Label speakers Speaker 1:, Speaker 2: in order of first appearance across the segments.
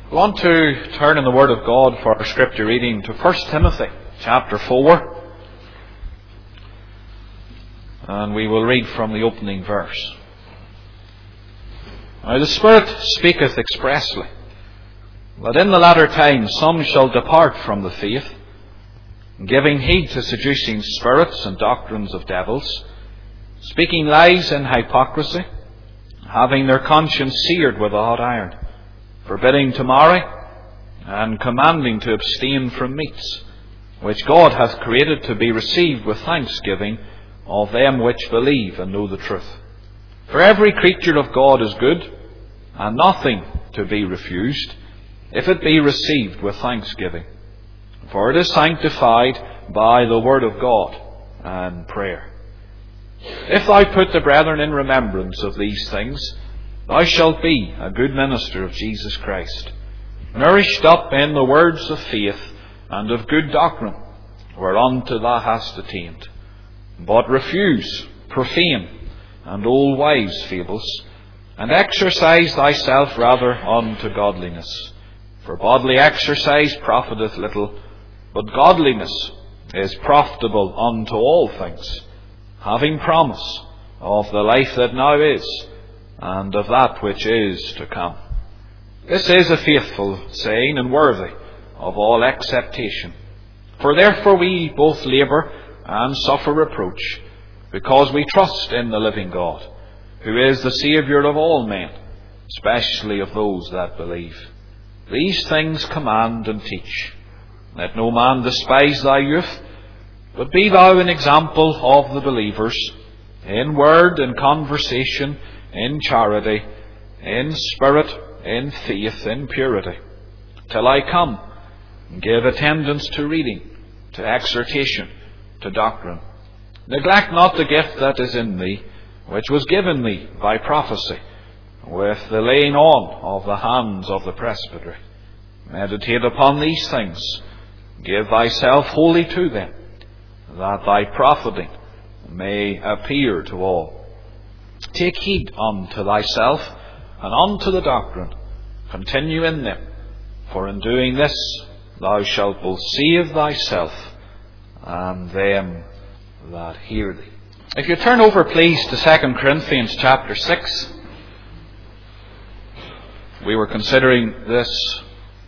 Speaker 1: We want to turn in the Word of God for our scripture reading to 1 Timothy chapter 4. And we will read from the opening verse. Now the Spirit speaketh expressly, that in the latter times some shall depart from the faith, giving heed to seducing spirits and doctrines of devils, speaking lies in hypocrisy, having their conscience seared with a hot iron, forbidding to marry, and commanding to abstain from meats, which God hath created to be received with thanksgiving of them which believe and know the truth. For every creature of God is good, and nothing to be refused, if it be received with thanksgiving. For it is sanctified by the word of God and prayer. If thou put the brethren in remembrance of these things, thou shalt be a good minister of Jesus Christ, nourished up in the words of faith and of good doctrine, whereunto thou hast attained. But refuse profane and old wives' fables, and exercise thyself rather unto godliness. For bodily exercise profiteth little, but godliness is profitable unto all things, having promise of the life that now is, and of that which is to come. This is a faithful saying, and worthy of all acceptation. For therefore we both labour and suffer reproach, because we trust in the living God, who is the Saviour of all men, especially of those that believe. These things command and teach. Let no man despise thy youth, but be thou an example of the believers, in word, in conversation, in charity, in spirit, in faith, in purity. Till I come, give attendance to reading, to exhortation, to doctrine. Neglect not the gift that is in thee, which was given thee by prophecy, with the laying on of the hands of the presbytery. Meditate upon these things, give thyself wholly to them, that thy profiting may appear to all. Take heed unto thyself and unto the doctrine. Continue in them, for in doing this thou shalt both save thyself and them that hear thee. If you turn over, please, to 2 Corinthians chapter 6. We were considering this,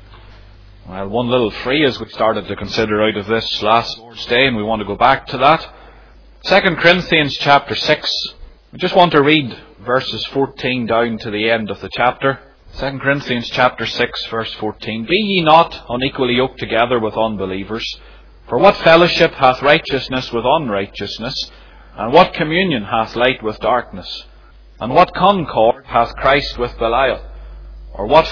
Speaker 1: one little phrase we started to consider out of this last Lord's Day, and we want to go back to that. 2 Corinthians chapter 6. We just want to read verses 14 down to the end of the chapter. 2 Corinthians chapter 6, verse 14. Be ye not unequally yoked together with unbelievers. For what fellowship hath righteousness with unrighteousness? And what communion hath light with darkness? And what concord hath Christ with Belial? Or what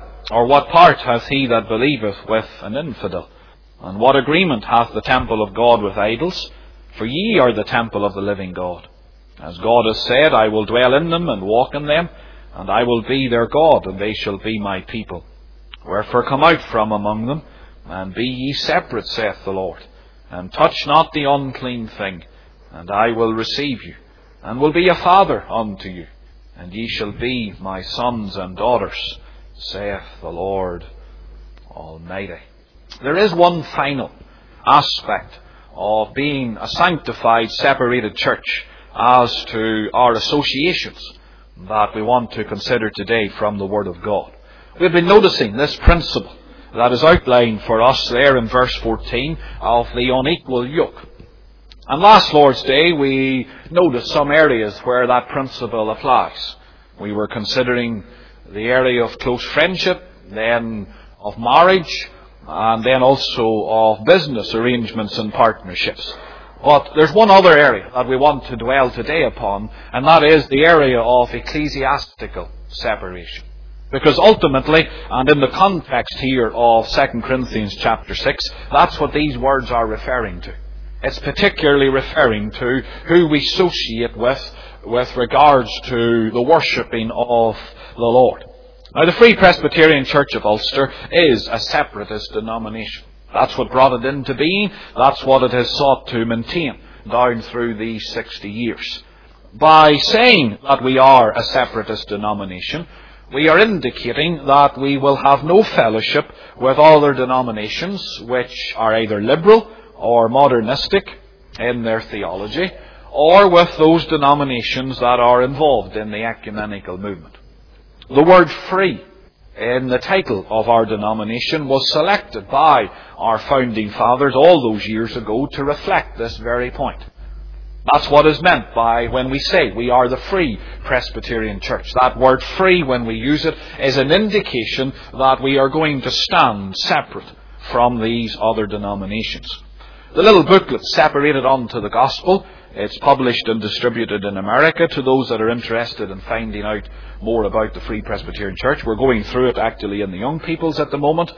Speaker 1: part hath he that believeth with an infidel? And what agreement hath the temple of God with idols? For ye are the temple of the living God. As God has said, I will dwell in them and walk in them, and I will be their God, and they shall be my people. Wherefore come out from among them, and be ye separate, saith the Lord, and touch not the unclean thing, and I will receive you, and will be a father unto you, and ye shall be my sons and daughters, saith the Lord Almighty. There is one final aspect of being a sanctified, separated church as to our associations that we want to consider today from the Word of God. We've been noticing this principle that is outlined for us there in verse 14 of the unequal yoke. And last Lord's Day we noticed some areas where that principle applies. We were considering the area of close friendship, then of marriage, and then also of business arrangements and partnerships. But there's one other area that we want to dwell today upon, and that is the area of ecclesiastical separation. Because ultimately, and in the context here of 2 Corinthians chapter 6, that's what these words are referring to. It's particularly referring to who we associate with regards to the worshipping of the Lord. Now, the Free Presbyterian Church of Ulster is a separatist denomination. That's what brought it into being. That's what it has sought to maintain down through these 60 years. By saying that we are a separatist denomination, we are indicating that we will have no fellowship with other denominations which are either liberal or modernistic in their theology, or with those denominations that are involved in the ecumenical movement. The word free in the title of our denomination was selected by our founding fathers all those years ago to reflect this very point. That's what is meant by when we say we are the Free Presbyterian Church. That word free, when we use it, is an indication that we are going to stand separate from these other denominations. The little booklet, Separated Unto the Gospel, it's published and distributed in America to those that are interested in finding out more about the Free Presbyterian Church. We're going through it actually in the young people's at the moment,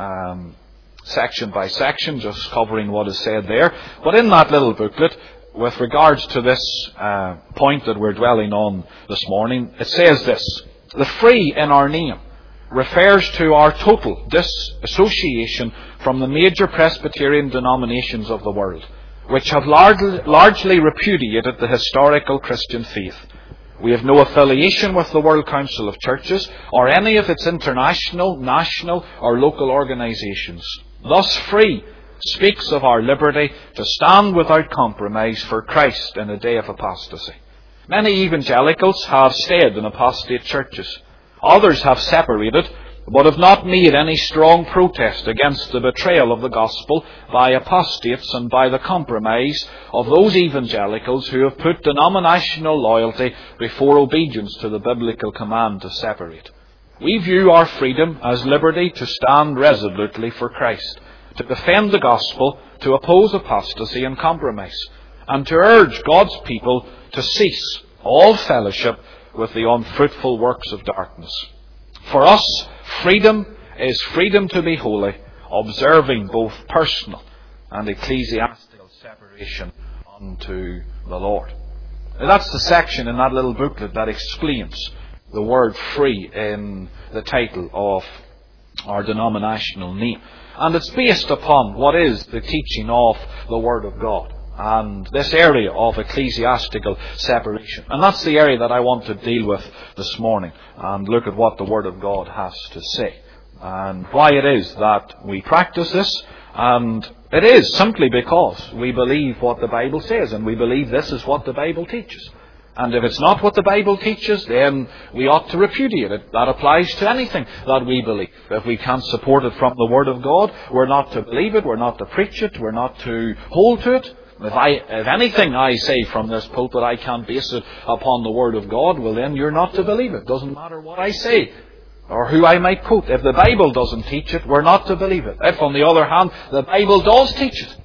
Speaker 1: section by section, just covering what is said there. But in that little booklet, with regards to this point that we're dwelling on this morning, it says this: the free in our name refers to our total disassociation from the major Presbyterian denominations of the world, which have largely repudiated the historical Christian faith. We have no affiliation with the World Council of Churches or any of its international, national or local organisations. Thus, free speaks of our liberty to stand without compromise for Christ in a day of apostasy. Many evangelicals have stayed in apostate churches. Others have separated, but have not made any strong protest against the betrayal of the gospel by apostates and by the compromise of those evangelicals who have put denominational loyalty before obedience to the biblical command to separate. We view our freedom as liberty to stand resolutely for Christ, to defend the gospel, to oppose apostasy and compromise, and to urge God's people to cease all fellowship with the unfruitful works of darkness. For us, freedom is freedom to be holy, observing both personal and ecclesiastical separation unto the Lord. Now, that's the section in that little booklet that explains the word free in the title of our denominational name. And it's based upon what is the teaching of the Word of God and this area of ecclesiastical separation. And that's the area that I want to deal with this morning and look at what the Word of God has to say and why it is that we practice this. And it is simply because we believe what the Bible says, and we believe this is what the Bible teaches. And if it's not what the Bible teaches, then we ought to repudiate it. That applies to anything that we believe. If we can't support it from the Word of God, we're not to believe it, we're not to preach it, we're not to hold to it. If anything I say from this pulpit I can't base it upon the Word of God, well then you're not to believe it. Doesn't matter what I say or who I might quote. If the Bible doesn't teach it, we're not to believe it. If, on the other hand, the Bible does teach it,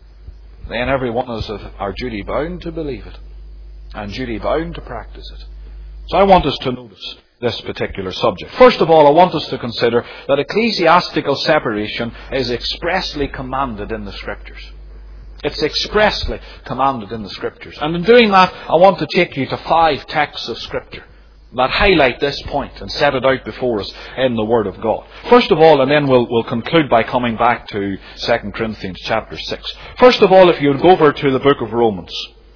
Speaker 1: then every one of us are duty bound to believe it and duty bound to practice it. So I want us to notice this particular subject. First of all, I want us to consider that ecclesiastical separation is expressly commanded in the Scriptures. It's expressly commanded in the Scriptures. And in doing that, I want to take you to 5 texts of Scripture that highlight this point and set it out before us in the Word of God. First of all, and then we'll conclude by coming back to 2 Corinthians chapter 6. First of all, if you would go over to the book of Romans.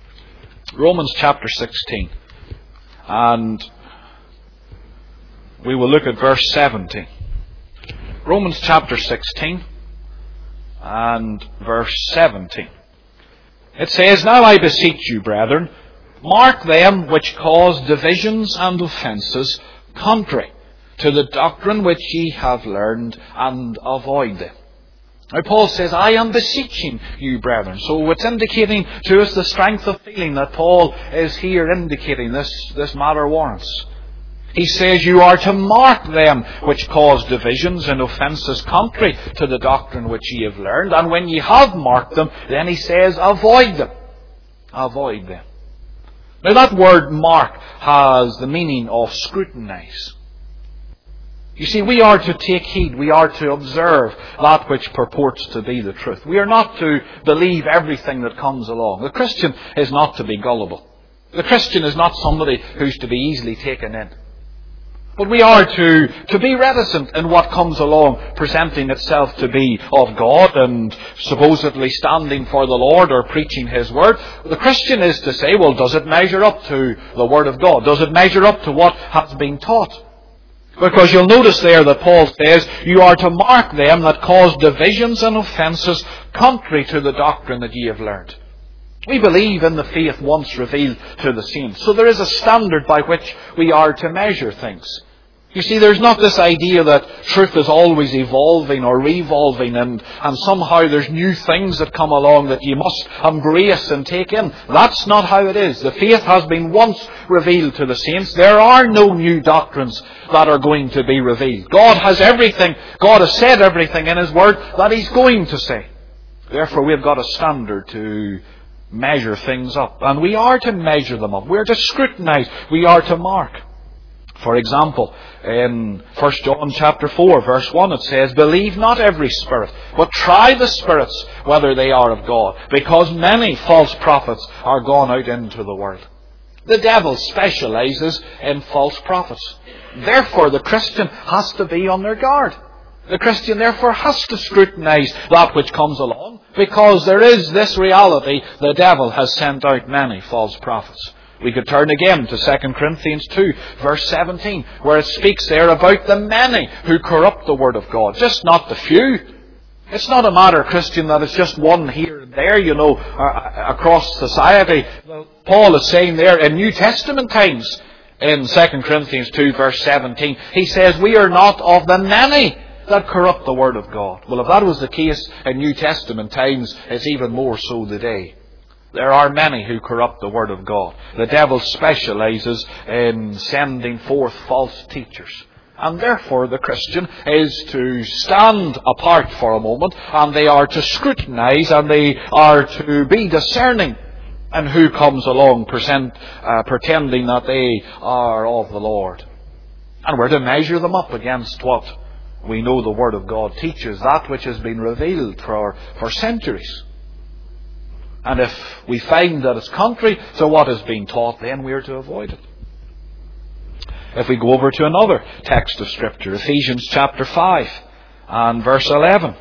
Speaker 1: Romans chapter 16. And we will look at verse 17. Romans chapter 16 and verse 17. It says, "Now I beseech you, brethren, mark them which cause divisions and offences contrary to the doctrine which ye have learned, and avoid them." Now Paul says, I am beseeching you, brethren. So it's indicating to us the strength of feeling that Paul is here indicating this matter warrants. He says you are to mark them which cause divisions and offences contrary to the doctrine which ye have learned. And when ye have marked them, then he says, avoid them. Avoid them. Now that word mark has the meaning of scrutinize. You see, we are to take heed, we are to observe that which purports to be the truth. We are not to believe everything that comes along. The Christian is not to be gullible. The Christian is not somebody who's to be easily taken in. But we are to be reticent in what comes along, presenting itself to be of God and supposedly standing for the Lord or preaching His Word. The Christian is to say, well, does it measure up to the Word of God? Does it measure up to what has been taught? Because you'll notice there that Paul says, you are to mark them that cause divisions and offences contrary to the doctrine that ye have learned. We believe in the faith once revealed to the saints. So there is a standard by which we are to measure things. You see, there's not this idea that truth is always evolving or revolving and somehow there's new things that come along that you must embrace and take in. That's not how it is. The faith has been once revealed to the saints. There are no new doctrines that are going to be revealed. God has everything. God has said everything in His Word that He's going to say. Therefore, we've got a standard to measure things up. And we are to measure them up. We are to scrutinize. We are to mark. For example, in 1 John chapter 4, verse 1, it says, believe not every spirit, but try the spirits whether they are of God, because many false prophets are gone out into the world. The devil specializes in false prophets. Therefore, the Christian has to be on their guard. The Christian therefore has to scrutinize that which comes along, because there is this reality: the devil has sent out many false prophets. We could turn again to 2 Corinthians 2, verse 17, where it speaks there about the many who corrupt the Word of God, just not the few. It's not a matter, Christian, that it's just one here and there, across society. Paul is saying there in New Testament times, in 2 Corinthians 2, verse 17, he says, we are not of the many that corrupt the Word of God. Well, if that was the case in New Testament times, it's even more so today. There are many who corrupt the Word of God. The devil specializes in sending forth false teachers. And therefore the Christian is to stand apart for a moment, and they are to scrutinize, and they are to be discerning in who comes along pretending that they are of the Lord. And we're to measure them up against what we know the Word of God teaches, that which has been revealed for centuries. And if we find that it's contrary to what has been taught, then we are to avoid it. If we go over to another text of Scripture, Ephesians chapter 5 and verse 11.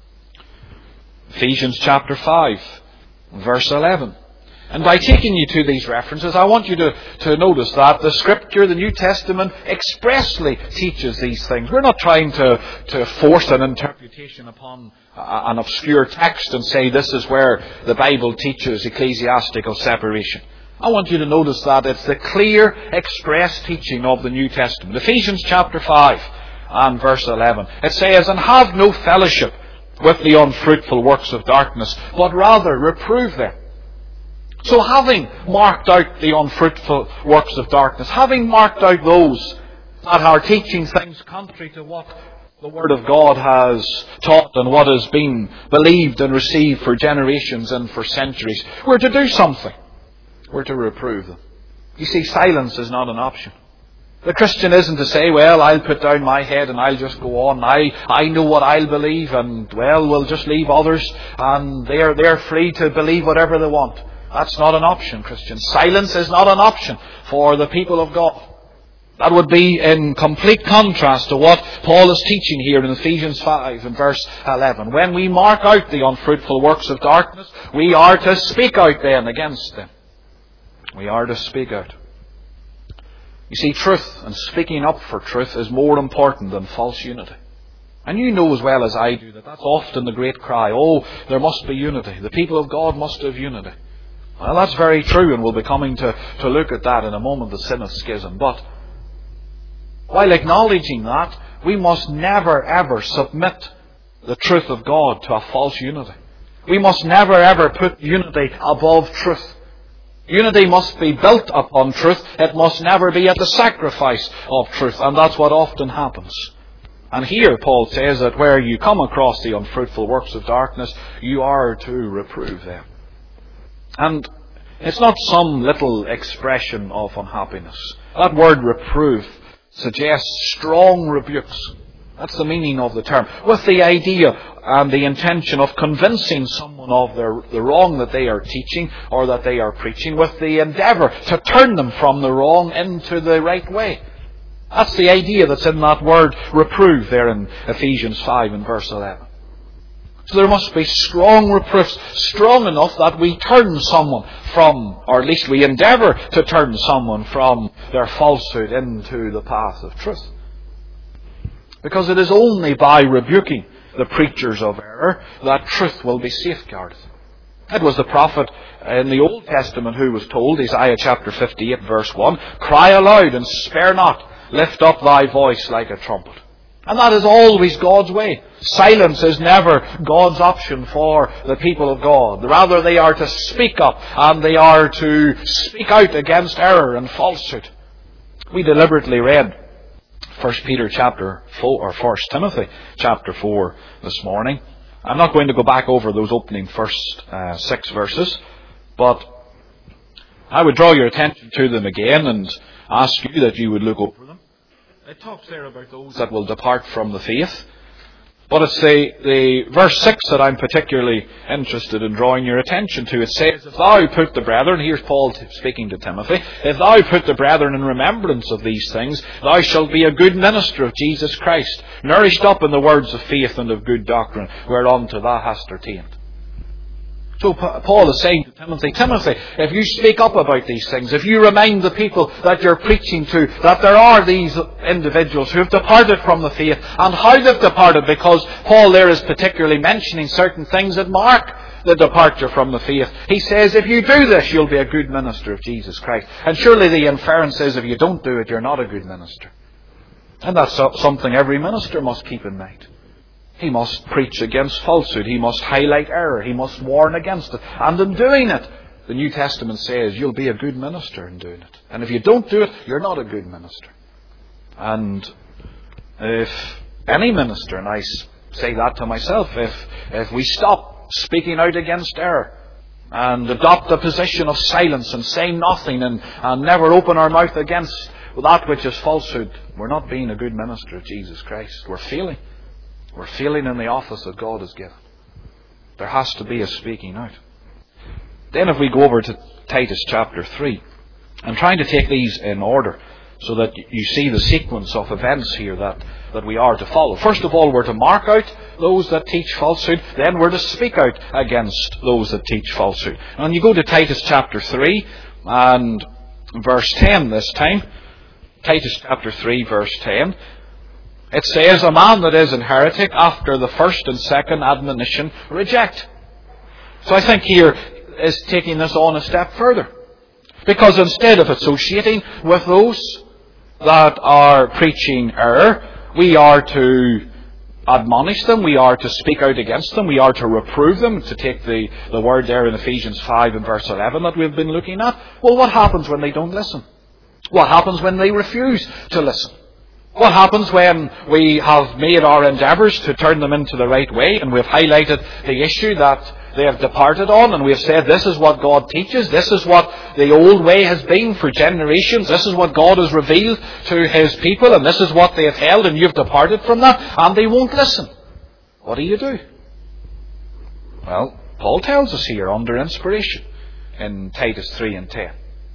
Speaker 1: Ephesians chapter 5, verse 11. And by taking you to these references, I want you to notice that the Scripture, the New Testament, expressly teaches these things. We're not trying to force an interpretation upon an obscure text and say this is where the Bible teaches ecclesiastical separation. I want you to notice that it's the clear, express teaching of the New Testament. Ephesians chapter 5 and verse 11. It says, and have no fellowship with the unfruitful works of darkness, but rather reprove them. So having marked out the unfruitful works of darkness, having marked out those that are teaching things contrary to what the Word of God has taught and what has been believed and received for generations and for centuries, we're to do something. We're to reprove them. You see, silence is not an option. The Christian isn't to say, well, I'll put down my head and I'll just go on. I know what I'll believe, and, well, we'll just leave others and they're free to believe whatever they want. That's not an option, Christian. Silence is not an option for the people of God. That would be in complete contrast to what Paul is teaching here in Ephesians 5 and verse 11. When we mark out the unfruitful works of darkness, we are to speak out then against them. We are to speak out. You see, truth and speaking up for truth is more important than false unity. And you know as well as I do that that's often the great cry. Oh, there must be unity. The people of God must have unity. Well, that's very true, and we'll be coming to look at that in a moment, the sin of schism. But while acknowledging that, we must never ever submit the truth of God to a false unity. We must never ever put unity above truth. Unity must be built upon truth. It must never be at the sacrifice of truth. And that's what often happens. And here Paul says that where you come across the unfruitful works of darkness, you are to reprove them. And it's not some little expression of unhappiness. That word reprove suggests strong rebukes. That's the meaning of the term. With the idea and the intention of convincing someone of the wrong that they are teaching or that they are preaching, with the endeavour to turn them from the wrong into the right way. That's the idea that's in that word reprove there in Ephesians 5 and verse 11. So there must be strong reproofs, strong enough that we turn someone from, or at least we endeavour to turn someone from their falsehood into the path of truth. Because it is only by rebuking the preachers of error that truth will be safeguarded. It was the prophet in the Old Testament who was told, Isaiah chapter 58 verse 1, "Cry aloud and spare not, lift up thy voice like a trumpet." And that is always God's way. Silence is never God's option for the people of God. Rather, they are to speak up and they are to speak out against error and falsehood. We deliberately read 1 Peter chapter 4, or 1 Timothy chapter 4 this morning. I'm not going to go back over those opening first 6 verses, but I would draw your attention to them again and ask you that you would look over them. It talks there about those that will depart from the faith. But it's the verse 6 that I'm particularly interested in drawing your attention to. It says, "If thou put the brethren," here's Paul speaking to Timothy, "if thou put the brethren in remembrance of these things, thou shalt be a good minister of Jesus Christ, nourished up in the words of faith and of good doctrine, whereunto thou hast attained." So Paul is saying to Timothy, Timothy, if you speak up about these things, if you remind the people that you're preaching to that there are these individuals who have departed from the faith, and how they've departed, because Paul there is particularly mentioning certain things that mark the departure from the faith. He says, if you do this, you'll be a good minister of Jesus Christ. And surely the inference is, if you don't do it, you're not a good minister. And that's something every minister must keep in mind. He must preach against falsehood. He must highlight error. He must warn against it. And in doing it, the New Testament says you'll be a good minister in doing it. And if you don't do it, you're not a good minister. And if any minister, and I say that to myself, if we stop speaking out against error and adopt a position of silence and say nothing and never open our mouth against that which is falsehood, we're not being a good minister of Jesus Christ. We're failing. We're failing in the office that God has given. There has to be a speaking out. Then if we go over to Titus chapter 3, I'm trying to take these in order so that you see the sequence of events here that we are to follow. First of all, we're to mark out those that teach falsehood. Then we're to speak out against those that teach falsehood. And you go to Titus chapter 3 and verse 10 this time. Titus chapter 3 verse 10. It says, "A man that is an heretic after the first and second admonition reject." So I think here is taking this on a step further. Because instead of associating with those that are preaching error, we are to admonish them, we are to speak out against them, we are to reprove them, to take the word there in Ephesians 5 and verse 11 that we've been looking at. Well, what happens when they don't listen? What happens when they refuse to listen? What happens when we have made our endeavours to turn them into the right way, and we've highlighted the issue that they have departed on, and we've said this is what God teaches, this is what the old way has been for generations, this is what God has revealed to His people, and this is what they have held, and you've departed from that, and they won't listen. What do? Well, Paul tells us here under inspiration in Titus 3 and 10.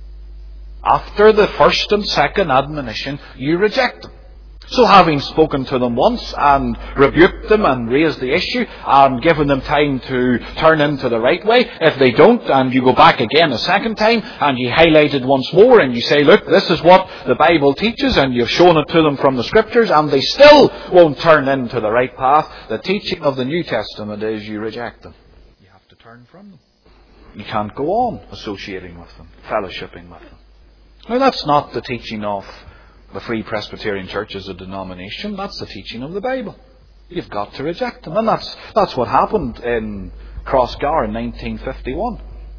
Speaker 1: After the first and second admonition, you reject them. So having spoken to them once and rebuked them and raised the issue and given them time to turn into the right way, if they don't, and you go back again a second time and you highlight it once more and you say, look, this is what the Bible teaches, and you've shown it to them from the Scriptures, and they still won't turn into the right path, the teaching of the New Testament is you reject them. You have to turn from them. You can't go on associating with them, fellowshipping with them. Now that's not the teaching of the Free Presbyterian Church as a denomination. That's the teaching of the Bible. You've got to reject them. And that's what happened in Crossgar in 1951.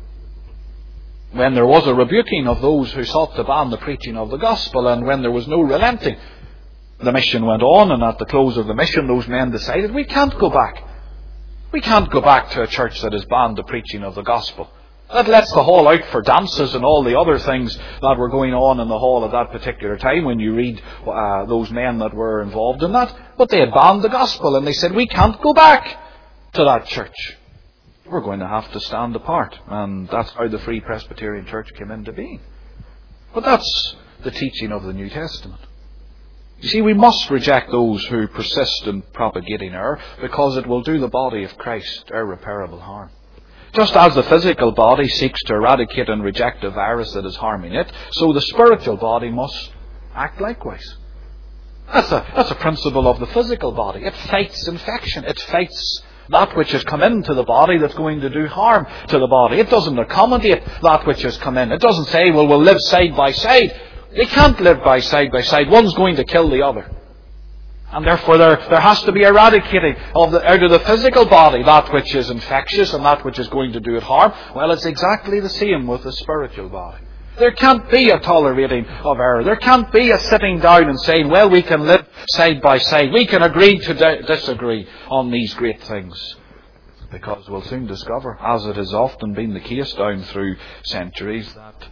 Speaker 1: When there was a rebuking of those who sought to ban the preaching of the gospel, and when there was no relenting, the mission went on, and at the close of the mission those men decided, we can't go back. We can't go back to a church that has banned the preaching of the gospel. That lets the hall out for dances and all the other things that were going on in the hall at that particular time when you read those men that were involved in that. But they had banned the gospel, and they said, we can't go back to that church. We're going to have to stand apart. And that's how the Free Presbyterian Church came into being. But that's the teaching of the New Testament. You see, we must reject those who persist in propagating error, because it will do the body of Christ irreparable harm. Just as the physical body seeks to eradicate and reject a virus that is harming it, so the spiritual body must act likewise. That's a principle of the physical body. It fights infection. It fights that which has come into the body that's going to do harm to the body. It doesn't accommodate that which has come in. It doesn't say, well, we'll live side by side. They can't live side by side. One's going to kill the other. And therefore there has to be eradicating out of the physical body that which is infectious and that which is going to do it harm. Well, it's exactly the same with the spiritual body. There can't be a tolerating of error. There can't be a sitting down and saying, well, we can live side by side. We can agree to disagree on these great things. Because we'll soon discover, as it has often been the case down through centuries, that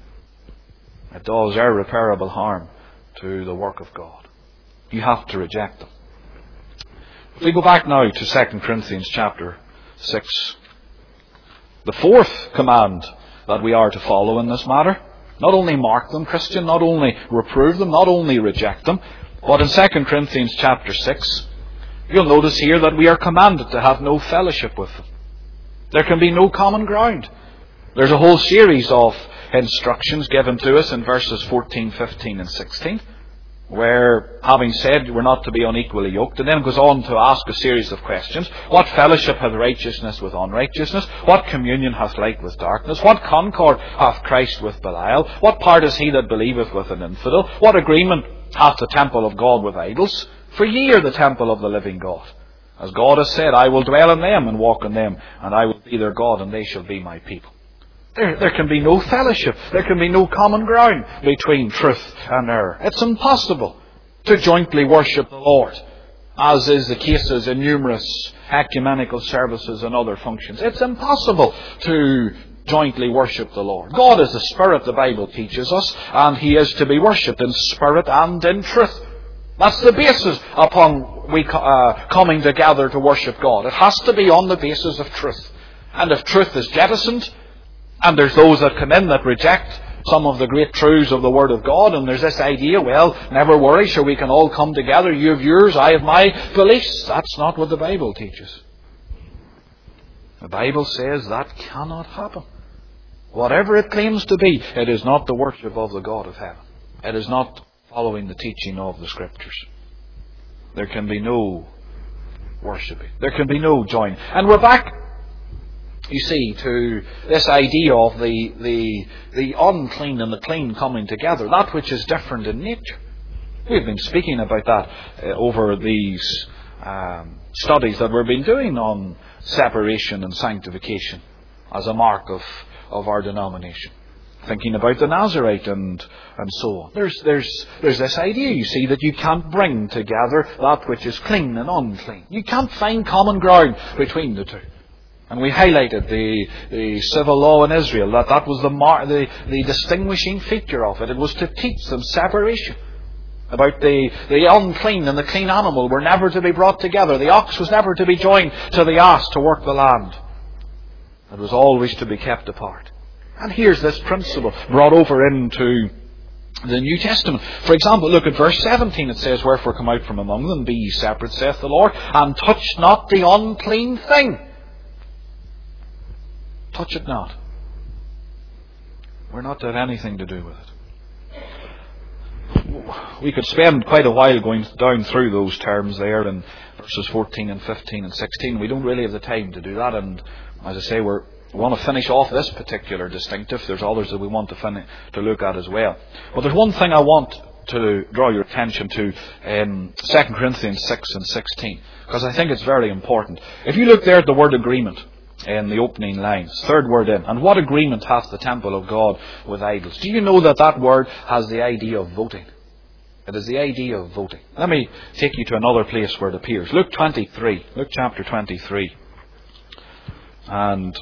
Speaker 1: it does irreparable harm to the work of God. You have to reject them. If we go back now to 2 Corinthians chapter 6, the fourth command that we are to follow in this matter, not only mark them, Christian, not only reprove them, not only reject them, but in 2 Corinthians chapter 6, you'll notice here that we are commanded to have no fellowship with them. There can be no common ground. There's a whole series of instructions given to us in verses 14, 15 and 16, where, having said we're not to be unequally yoked, and then it goes on to ask a series of questions. What fellowship hath righteousness with unrighteousness? What communion hath light with darkness? What concord hath Christ with Belial? What part is he that believeth with an infidel? What agreement hath the temple of God with idols? For ye are the temple of the living God. As God has said, I will dwell in them and walk in them, and I will be their God, and they shall be my people. There can be no fellowship. There can be no common ground between truth and error. It's impossible to jointly worship the Lord, as is the cases in numerous ecumenical services and other functions. It's impossible to jointly worship the Lord. God is a spirit, the Bible teaches us, and he is to be worshipped in spirit and in truth. That's the basis upon we coming together to worship God. It has to be on the basis of truth. And if truth is jettisoned, and there's those that come in that reject some of the great truths of the Word of God, and there's this idea, well, never worry, sure, we can all come together, you have yours, I have my beliefs. That's not what the Bible teaches. The Bible says that cannot happen. Whatever it claims to be, it is not the worship of the God of heaven. It is not following the teaching of the Scriptures. There can be no worshipping. There can be no join. And we're back, you see, to this idea of the unclean and the clean coming together, that which is different in nature. We've been speaking about that over these studies that we've been doing on separation and sanctification as a mark of our denomination. Thinking about the Nazarite and so on. There's this idea, you see, that you can't bring together that which is clean and unclean. You can't find common ground between the two. And we highlighted the civil law in Israel, that was the distinguishing feature of it. It was to teach them separation. About the unclean and the clean animal were never to be brought together. The ox was never to be joined to the ass to work the land. It was always to be kept apart. And here's this principle brought over into the New Testament. For example, look at verse 17. It says, Wherefore come out from among them, be ye separate, saith the Lord, and touch not the unclean thing. Touch it not. We're not to have anything to do with it. We could spend quite a while going down through those terms there in verses 14 and 15 and 16. We don't really have the time to do that. And as I say, we want to finish off this particular distinctive. There's others that we want to look at as well. But there's one thing I want to draw your attention to in 2 Corinthians 6 and 16, because I think it's very important. If you look there at the word agreement in the opening lines, third word in, and what agreement hath the temple of God with idols? Do you know that word has the idea of voting? It is the idea of voting. Let me take you to another place where it appears. Luke 23. Luke chapter 23. And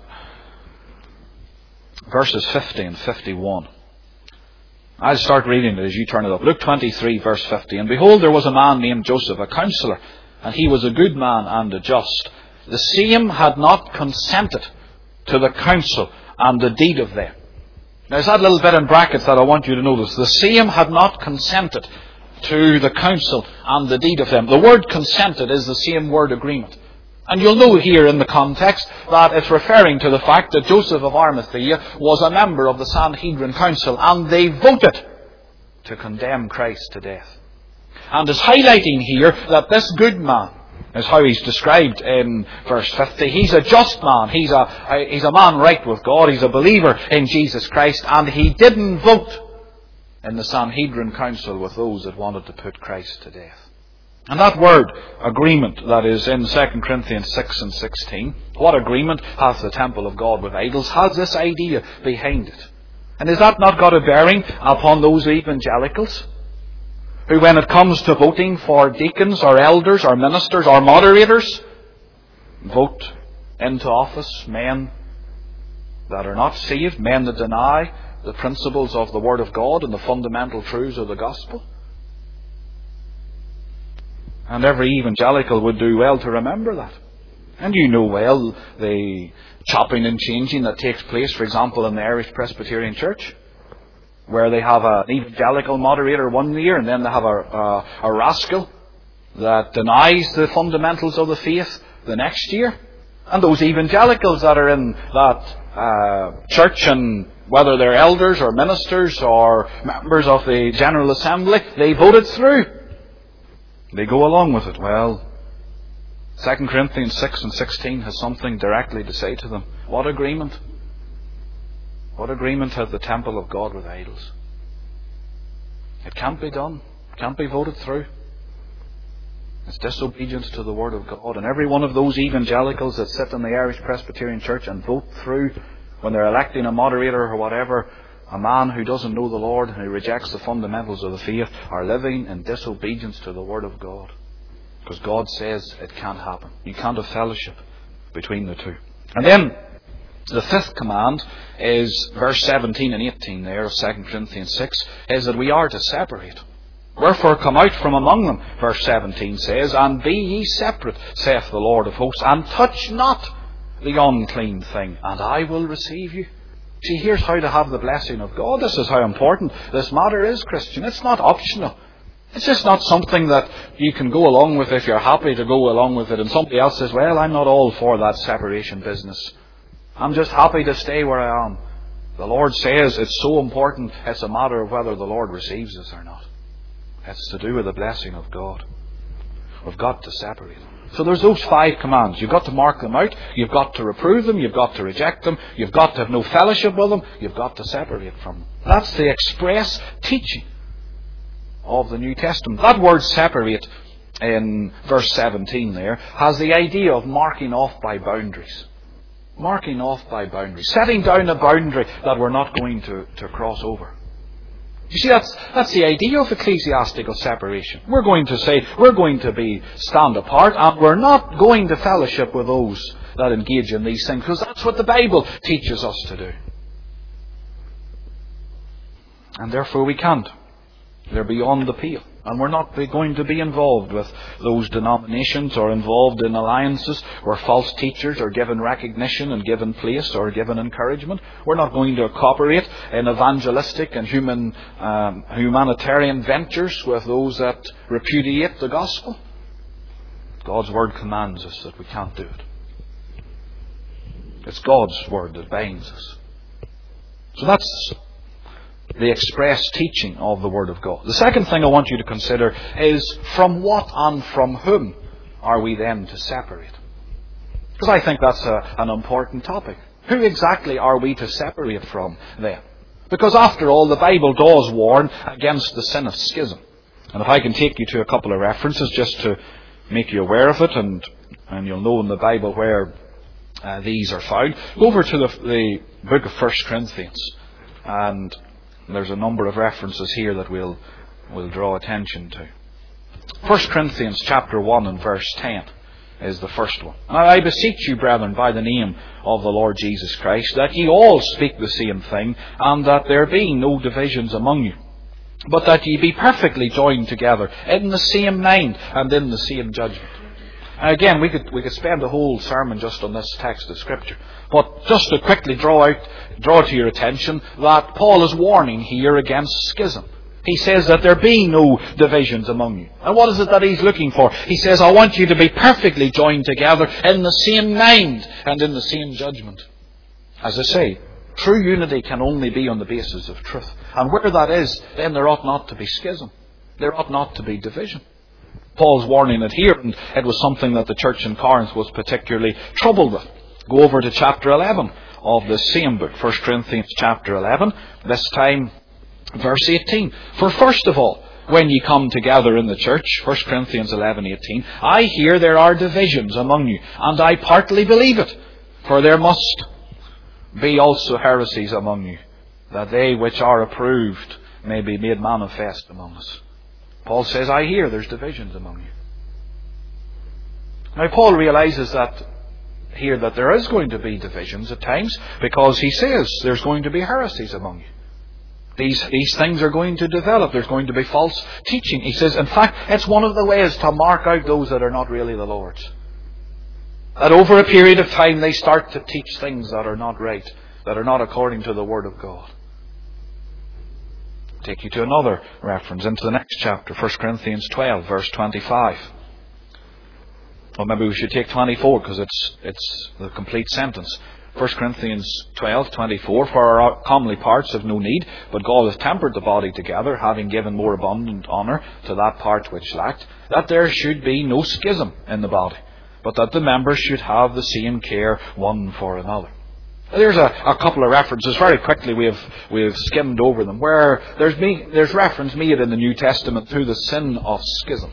Speaker 1: verses 50 and 51. I'll start reading it as you turn it up. Luke 23 verse 50. And behold, there was a man named Joseph, a counsellor, and he was a good man and a just. The same had not consented to the counsel and the deed of them. Now there's that little bit in brackets that I want you to notice. The same had not consented to the counsel and the deed of them. The word consented is the same word agreement. And you'll know here in the context that it's referring to the fact that Joseph of Arimathea was a member of the Sanhedrin Council, and they voted to condemn Christ to death. and is highlighting here that this good man is how he's described in verse 50. He's a just man. He's a man right with God. He's a believer in Jesus Christ. And he didn't vote in the Sanhedrin Council with those that wanted to put Christ to death. And that word, agreement, that is in 2 Corinthians 6 and 16, what agreement hath the temple of God with idols, has this idea behind it. And has that not got a bearing upon those evangelicals who, when it comes to voting for deacons or elders or ministers or moderators, vote into office men that are not saved, men that deny the principles of the Word of God and the fundamental truths of the gospel? And every evangelical would do well to remember that. And you know well the chopping and changing that takes place, for example, in the Irish Presbyterian Church, where they have an evangelical moderator one year and then they have a rascal that denies the fundamentals of the faith the next year. And those evangelicals that are in that church, and whether they're elders or ministers or members of the General Assembly, they voted through. They go along with it. Well, 2 Corinthians 6 and 16 has something directly to say to them. What agreement? What agreement has the temple of God with idols? It can't be done. It can't be voted through. It's disobedience to the Word of God. And every one of those evangelicals that sit in the Irish Presbyterian Church and vote through, when they're electing a moderator or whatever, a man who doesn't know the Lord and who rejects the fundamentals of the faith, are living in disobedience to the Word of God. Because God says it can't happen. You can't have fellowship between the two. And then the fifth command is verse 17 and 18 there of 2 Corinthians 6, is that we are to separate. Wherefore come out from among them, verse 17 says, and be ye separate, saith the Lord of hosts, and touch not the unclean thing, and I will receive you. See, here's how to have the blessing of God. This is how important this matter is, Christian. It's not optional. It's just not something that you can go along with if you're happy to go along with it, and somebody else says, well, I'm not all for that separation business. I'm just happy to stay where I am. The Lord says it's so important, it's a matter of whether the Lord receives us or not. It's to do with the blessing of God. We've got to separate. So there's those 5 commands. You've got to mark them out. You've got to reprove them. You've got to reject them. You've got to have no fellowship with them. You've got to separate from them. That's the express teaching of the New Testament. That word separate in verse 17 there has the idea of marking off by boundaries. Marking off by boundaries. Setting down a boundary that we're not going to cross over. You see, that's the idea of ecclesiastical separation. We're going to say, we're going to stand apart, and we're not going to fellowship with those that engage in these things, because that's what the Bible teaches us to do. And therefore we can't. They're beyond the pale. And we're not going to be involved with those denominations or involved in alliances where false teachers are given recognition and given place or given encouragement. We're not going to cooperate in evangelistic and humanitarian ventures with those that repudiate the gospel. God's Word commands us that we can't do it. It's God's Word that binds us. So that's the express teaching of the Word of God. The second thing I want you to consider is, from what and from whom are we then to separate? Because I think that's an important topic. Who exactly are we to separate from then? Because after all, the Bible does warn against the sin of schism. And if I can take you to a couple of references just to make you aware of it, and you'll know in the Bible where these are found. Go over to the book of 1 Corinthians, and there's a number of references here that we'll draw attention to. 1 Corinthians chapter 1 and verse 10 is the first one. Now I beseech you, brethren, by the name of the Lord Jesus Christ, that ye all speak the same thing, and that there be no divisions among you, but that ye be perfectly joined together in the same mind and in the same judgment. And again, we could spend a whole sermon just on this text of Scripture. But just to quickly draw to your attention that Paul is warning here against schism. He says that there be no divisions among you. And what is it that he's looking for? He says, I want you to be perfectly joined together in the same mind and in the same judgment. As I say, true unity can only be on the basis of truth. And where that is, then there ought not to be schism. There ought not to be division. Paul's warning it here, and it was something that the church in Corinth was particularly troubled with. Go over to chapter 11 of the same book, 1 Corinthians chapter 11, this time verse 18. For first of all, when ye come together in the church, 1 Corinthians 11:18, I hear there are divisions among you, and I partly believe it. For there must be also heresies among you, that they which are approved may be made manifest among us. Paul says, I hear there's divisions among you. Now Paul realizes that here that there is going to be divisions at times, because he says there's going to be heresies among you. These things are going to develop. There's going to be false teaching. He says, in fact, it's one of the ways to mark out those that are not really the Lord's. That over a period of time they start to teach things that are not right, that are not according to the Word of God. Take you to another reference into the next chapter, 1 Corinthians 12, verse 25. Or maybe we should take 24 because it's the complete sentence. 1 Corinthians 12:24, for our comely parts have no need, but God hath tempered the body together, having given more abundant honour to that part which lacked, that there should be no schism in the body, but that the members should have the same care one for another. There's a couple of references, very quickly we have skimmed over them, where there's reference made in the New Testament to the sin of schism.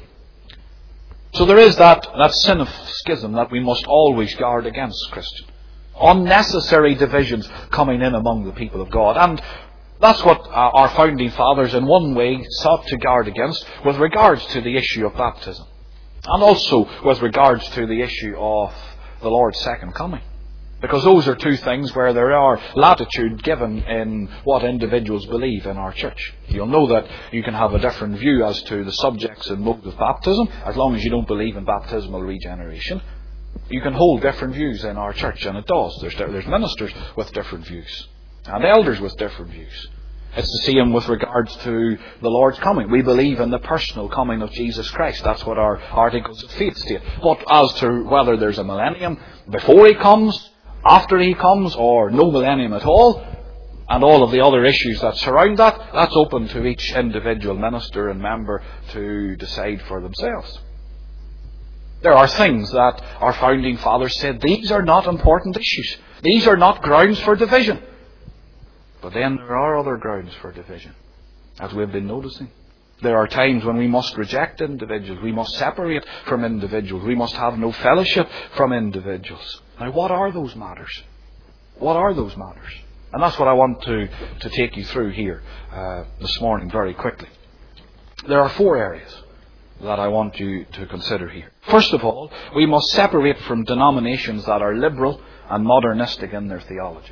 Speaker 1: So there is that sin of schism that we must always guard against, Christian. Unnecessary divisions coming in among the people of God. And that's what our founding fathers in one way sought to guard against with regards to the issue of baptism. And also with regards to the issue of the Lord's second coming. Because those are two things where there are latitude given in what individuals believe in our church. You'll know that you can have a different view as to the subjects and mode of baptism, as long as you don't believe in baptismal regeneration. You can hold different views in our church, and it does. There's ministers with different views, and elders with different views. It's the same with regards to the Lord's coming. We believe in the personal coming of Jesus Christ. That's what our articles of faith state. But as to whether there's a millennium before He comes, after He comes, or no millennium at all, and all of the other issues that surround that, that's open to each individual minister and member to decide for themselves. There are things that our founding fathers said, these are not important issues. These are not grounds for division. But then there are other grounds for division, as we've been noticing. There are times when we must reject individuals. We must separate from individuals. We must have no fellowship from individuals. Now, what are those matters? What are those matters? And that's what I want to take you through here this morning very quickly. There are 4 areas that I want you to consider here. First of all, we must separate from denominations that are liberal and modernistic in their theology.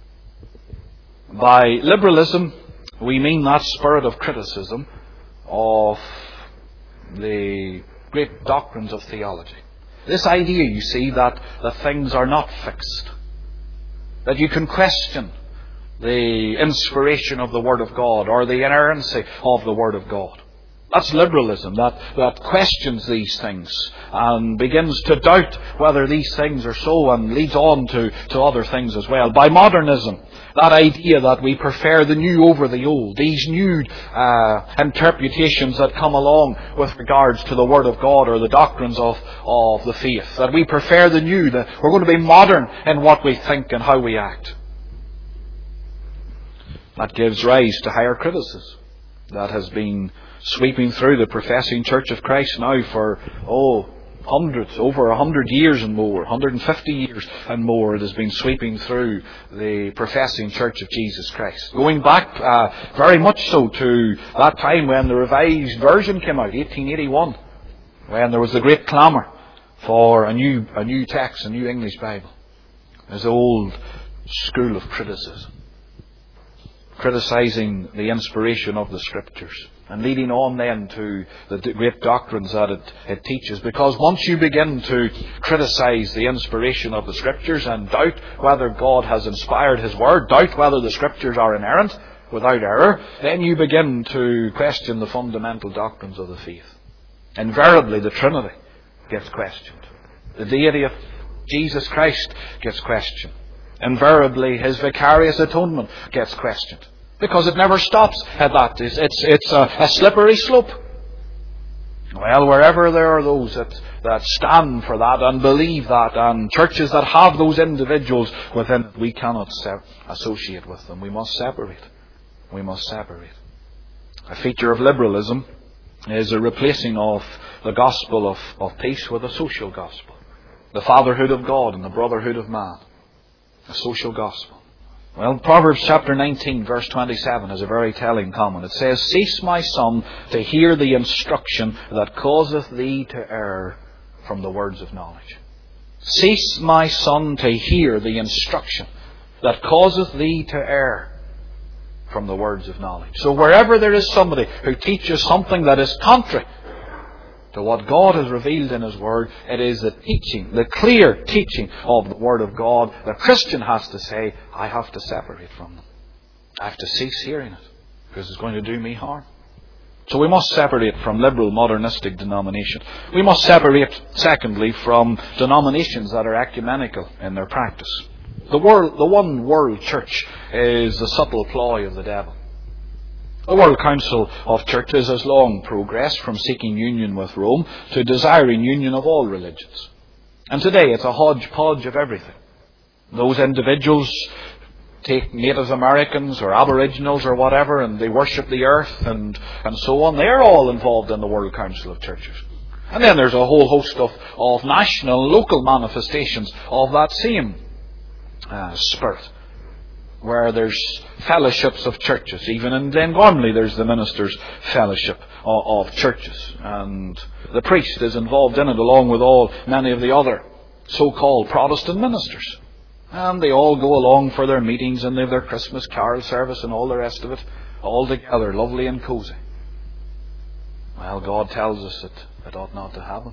Speaker 1: By liberalism, we mean that spirit of criticism of the great doctrines of theology. This idea, you see, that things are not fixed. That you can question the inspiration of the Word of God or the inerrancy of the Word of God. That's liberalism, that questions these things and begins to doubt whether these things are so, and leads on to other things as well. By modernism, that idea that we prefer the new over the old, these new interpretations that come along with regards to the Word of God or the doctrines of the faith, that we prefer the new, that we're going to be modern in what we think and how we act. That gives rise to higher criticism that has been sweeping through the professing Church of Christ now for, hundreds, over 100 years and more, 150 years and more. It has been sweeping through the professing Church of Jesus Christ. Going back very much so to that time when the Revised Version came out, 1881, when there was the great clamour for a new text, a new English Bible. There's the old school of criticism, criticising the inspiration of the Scriptures, and leading on then to the great doctrines that it teaches. Because once you begin to criticise the inspiration of the Scriptures and doubt whether God has inspired His Word, doubt whether the Scriptures are inerrant, without error, then you begin to question the fundamental doctrines of the faith. Invariably, the Trinity gets questioned. The deity of Jesus Christ gets questioned. Invariably, His vicarious atonement gets questioned. Because it never stops at that. It's a slippery slope. Well, wherever there are those that stand for that and believe that, and churches that have those individuals within it, we cannot associate with them. We must separate. We must separate. A feature of liberalism is a replacing of the gospel of peace with a social gospel. The fatherhood of God and the brotherhood of man. A social gospel. Well, Proverbs chapter 19, verse 27 is a very telling comment. It says, "Cease, my son, to hear the instruction that causeth thee to err from the words of knowledge." Cease, my son, to hear the instruction that causeth thee to err from the words of knowledge. So wherever there is somebody who teaches something that is contrary to what God has revealed in His Word, it is the teaching, the clear teaching of the Word of God. The Christian has to say, I have to separate from them. I have to cease hearing it, because it's going to do me harm. So we must separate from liberal modernistic denomination. We must separate, secondly, from denominations that are ecumenical in their practice. The one world church is the subtle ploy of the devil. The World Council of Churches has long progressed from seeking union with Rome to desiring union of all religions. And today it's a hodgepodge of everything. Those individuals take Native Americans or Aboriginals or whatever, and they worship the earth and so on. They're all involved in the World Council of Churches. And then there's a whole host of national and local manifestations of that same spirit, where there's fellowships of churches. Even in Glengormley there's the Ministers' Fellowship of Churches, and the priest is involved in it along with many of the other so-called Protestant ministers. And they all go along for their meetings, and they have their Christmas carol service and all the rest of it, all together, lovely and cosy. Well, God tells us that it ought not to happen.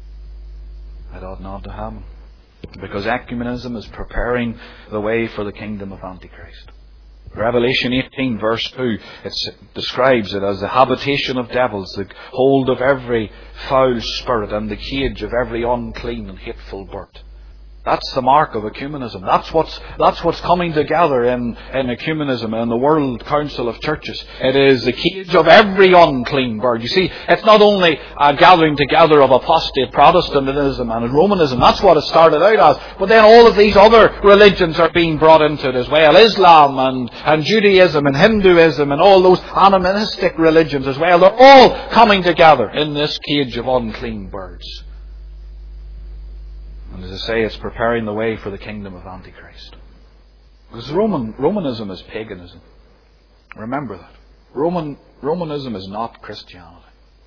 Speaker 1: It ought not to happen. Because ecumenism is preparing the way for the kingdom of Antichrist. Revelation 18 verse 2, it describes it as the habitation of devils, the hold of every foul spirit, and the cage of every unclean and hateful bird. That's the mark of ecumenism. That's what's coming together in ecumenism and the World Council of Churches. It is the cage of every unclean bird. You see, it's not only a gathering together of apostate Protestantism and Romanism. That's what it started out as. But then all of these other religions are being brought into it as well. Islam and Judaism and Hinduism and all those animistic religions as well. They're all coming together in this cage of unclean birds. And as I say, it's preparing the way for the kingdom of Antichrist. Because Romanism is paganism. Remember that. Romanism is not Christianity.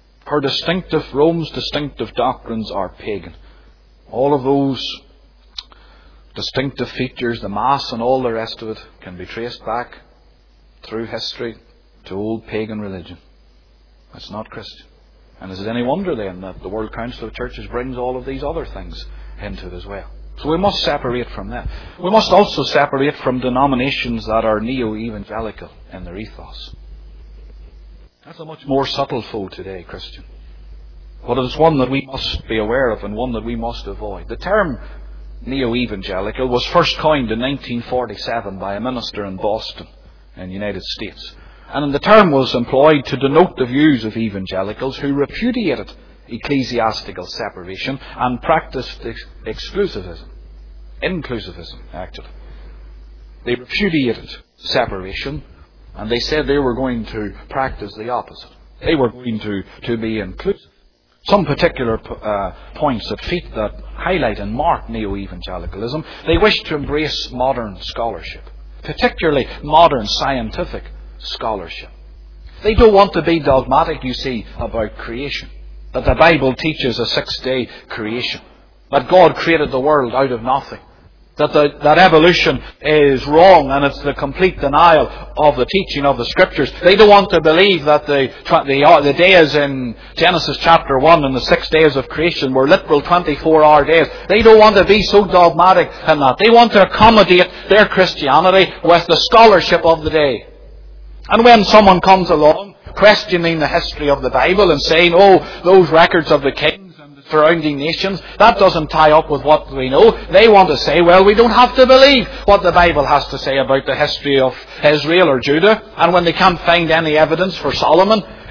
Speaker 1: Rome's distinctive doctrines are pagan. All of those distinctive features, the Mass and all the rest of it, can be traced back through history to old pagan religion. It's not Christian. And is it any wonder then that the World Council of Churches brings all of these other things into it as well? So we must separate from that. We must also separate from denominations that are neo-evangelical in their ethos. That's a much more subtle foe today, Christian. But it is one that we must be aware of and one that we must avoid. The term neo-evangelical was first coined in 1947 by a minister in Boston in the United States. And the term was employed to denote the views of evangelicals who repudiated ecclesiastical separation and practiced inclusivism, actually. They repudiated separation, and they said they were going to practice the opposite. They were going to be inclusive. Some particular points that highlight and mark neo-evangelicalism: they wish to embrace modern scholarship, particularly modern scientific scholarship. They don't want to be dogmatic, you see, about creation. That the Bible teaches a 6-day creation. That God created the world out of nothing. That evolution is wrong and it's the complete denial of the teaching of the Scriptures. They don't want to believe that the days in Genesis chapter 1 and the 6 days of creation were literal 24-hour days. They don't want to be so dogmatic in that. They want to accommodate their Christianity with the scholarship of the day. And when someone comes along questioning the history of the Bible and saying, those records of the kings and the surrounding nations, that doesn't tie up with what we know, they want to say, well, we don't have to believe what the Bible has to say about the history of Israel or Judah. And when they can't find any evidence for Solomon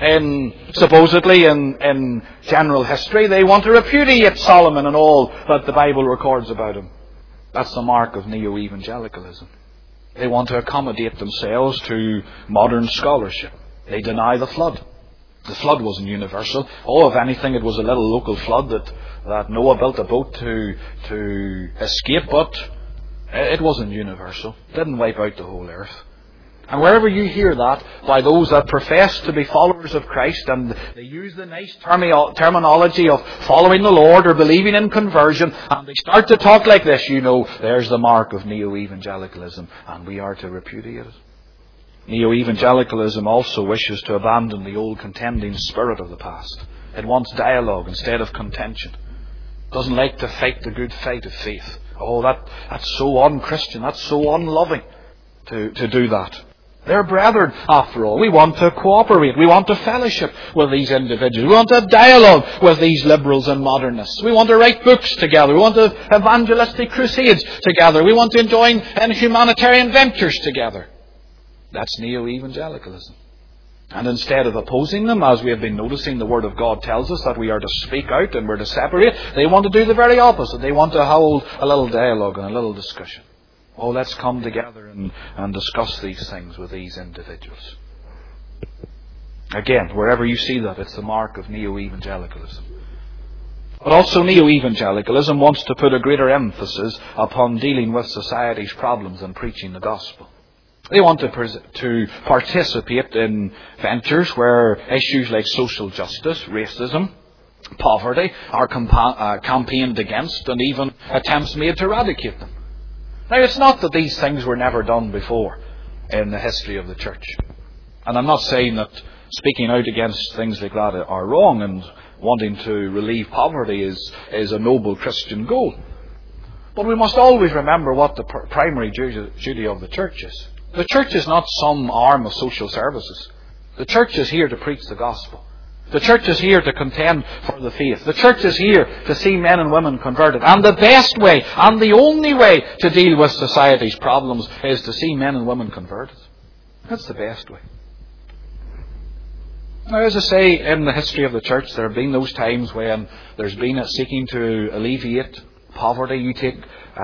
Speaker 1: supposedly in general history. They want to repudiate Solomon and all that the Bible records about him. That's the mark of neo-evangelicalism. They want to accommodate themselves to modern scholarship. They deny the flood. The flood wasn't universal. Oh, if anything, it was a little local flood that Noah built a boat to escape, but it wasn't universal. It didn't wipe out the whole earth. And wherever you hear that by those that profess to be followers of Christ, and they use the nice terminology of following the Lord or believing in conversion, and they start to talk like this, you know, there's the mark of neo-evangelicalism, and we are to repudiate it. Neo-evangelicalism also wishes to abandon the old contending spirit of the past. It wants dialogue instead of contention. It doesn't like to fight the good fight of faith. Oh, that's so un-Christian, that's so unloving to do that. They're brethren, after all. We want to cooperate. We want to fellowship with these individuals. We want to dialogue with these liberals and modernists. We want to write books together. We want to evangelistic crusades together. We want to join in humanitarian ventures together. That's neo-evangelicalism. And instead of opposing them, as we have been noticing, the Word of God tells us that we are to speak out and we're to separate. They want to do the very opposite. They want to hold a little dialogue and a little discussion. Oh, let's come together and discuss these things with these individuals. Again, wherever you see that, it's the mark of neo-evangelicalism. But also neo-evangelicalism wants to put a greater emphasis upon dealing with society's problems and preaching the gospel. They want to participate in ventures where issues like social justice, racism, poverty are campaigned against, and even attempts made to eradicate them. Now, it's not that these things were never done before in the history of the church. And I'm not saying that speaking out against things like that are wrong, and wanting to relieve poverty is a noble Christian goal. But we must always remember what the primary duty of the church is. The church is not some arm of social services. The church is here to preach the gospel. The church is here to contend for the faith. The church is here to see men and women converted. And the best way, and the only way to deal with society's problems is to see men and women converted. That's the best way. Now, as I say, in the history of the church, there have been those times when there's been a seeking to alleviate poverty. You take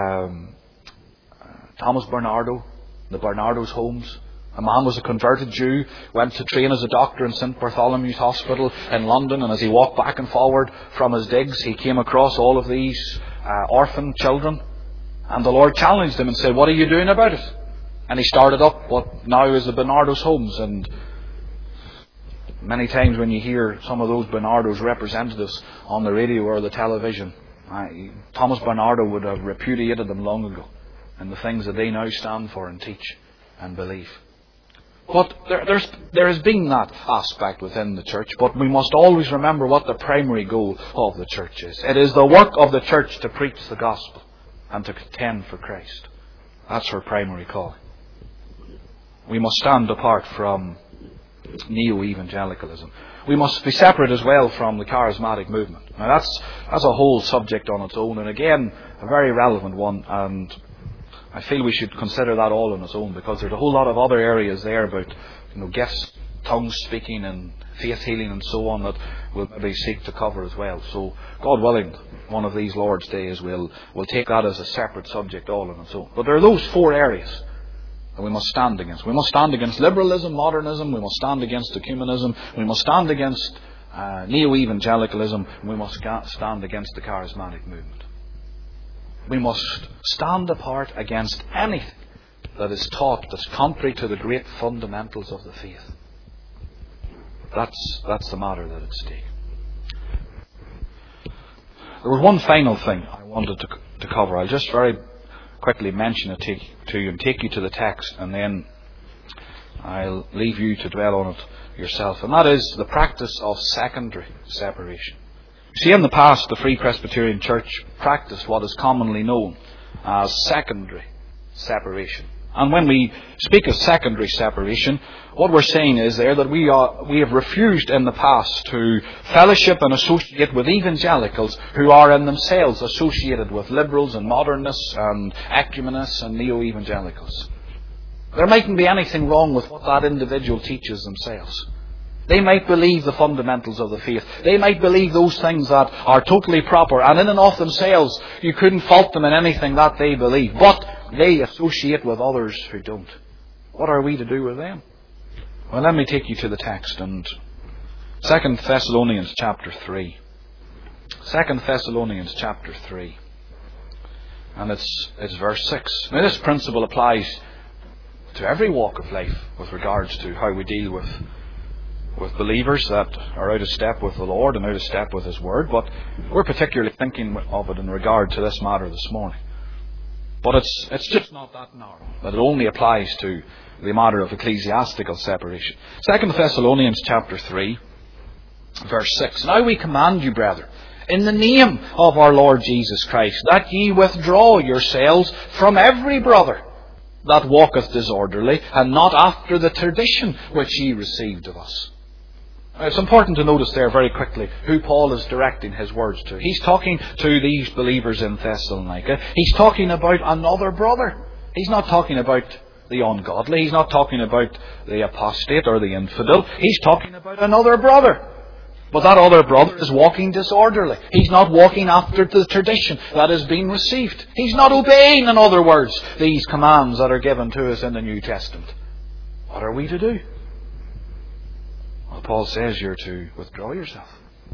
Speaker 1: Thomas Bernardo, the Bernardo's homes. A man was a converted Jew, went to train as a doctor in St. Bartholomew's Hospital in London, and as he walked back and forward from his digs, he came across all of these orphan children. And the Lord challenged him and said, "What are you doing about it?" And he started up what now is the Bernardo's homes. And many times when you hear some of those Bernardo's representatives on the radio or the television, Thomas Bernardo would have repudiated them long ago and the things that they now stand for and teach and believe. But there has been that aspect within the church, but we must always remember what the primary goal of the church is. It is the work of the church to preach the gospel and to contend for Christ. That's her primary calling. We must stand apart from neo-evangelicalism. We must be separate as well from the charismatic movement. Now that's a whole subject on its own, and again, a very relevant one, and I feel we should consider that all on its own, because there's a whole lot of other areas there about gifts, tongue speaking and faith healing and so on that we'll maybe seek to cover as well. So God willing, one of these Lord's days we'll take that as a separate subject all on its own. But there are those four areas that we must stand against. We must stand against liberalism, modernism, we must stand against ecumenism, we must stand against neo-evangelicalism, and we must stand against the charismatic movement. We must stand apart against anything that is taught that's contrary to the great fundamentals of the faith. That's the matter that at stake. There was one final thing I wanted to cover. I'll just very quickly mention it to you and take you to the text, and then I'll leave you to dwell on it yourself. And that is the practice of secondary separation. See, in the past, the Free Presbyterian Church practiced what is commonly known as secondary separation. And when we speak of secondary separation, what we're saying is there that we have refused in the past to fellowship and associate with evangelicals who are in themselves associated with liberals and modernists and ecumenists and neo-evangelicals. There mightn't be anything wrong with what that individual teaches themselves. They might believe the fundamentals of the faith. They might believe those things that are totally proper, and in and of themselves you couldn't fault them in anything that they believe. But they associate with others who don't. What are we to do with them? Well, let me take you to the text, and 2 Thessalonians chapter 3. 2 Thessalonians chapter 3. And it's verse 6. Now this principle applies to every walk of life with regards to how we deal with believers that are out of step with the Lord and out of step with His Word. But we're particularly thinking of it in regard to this matter this morning. But it's just not that narrow, that it only applies to the matter of ecclesiastical separation. 2 Thessalonians chapter 3, verse 6. Now we command you, brethren, in the name of our Lord Jesus Christ, that ye withdraw yourselves from every brother that walketh disorderly, and not after the tradition which ye received of us. It's important to notice there very quickly who Paul is directing his words to. He's talking to these believers in Thessalonica. He's talking about another brother. He's not talking about the ungodly. He's not talking about the apostate or the infidel. He's talking about another brother. But that other brother is walking disorderly. He's not walking after the tradition that has been received. He's not obeying, in other words, these commands that are given to us in the New Testament. What are we to do? Well, Paul says you're to withdraw yourself.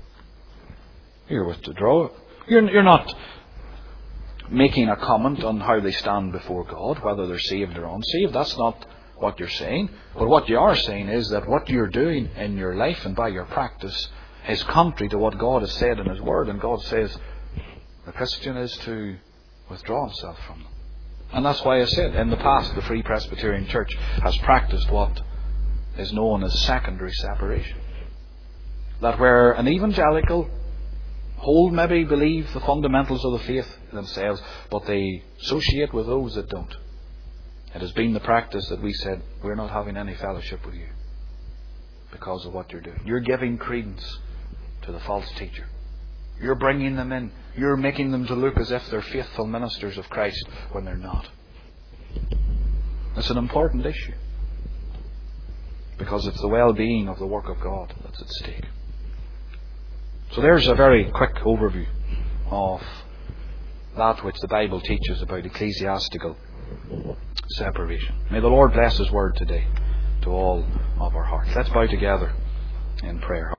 Speaker 1: You're withdraw. You're not making a comment on how they stand before God, whether they're saved or unsaved. That's not what you're saying. But what you are saying is that what you're doing in your life and by your practice is contrary to what God has said in His Word. And God says the Christian is to withdraw himself from them. And that's why I said in the past the Free Presbyterian Church has practiced what is known as secondary separation. That where an evangelical maybe believe the fundamentals of the faith themselves, but they associate with those that don't. It has been the practice that we said, we're not having any fellowship with you because of what you're doing. You're giving credence to the false teacher. You're bringing them in. You're making them to look as if they're faithful ministers of Christ when they're not. It's an important issue because it's the well-being of the work of God that's at stake. So there's a very quick overview of that which the Bible teaches about ecclesiastical separation. May the Lord bless His Word today to all of our hearts. Let's bow together in prayer.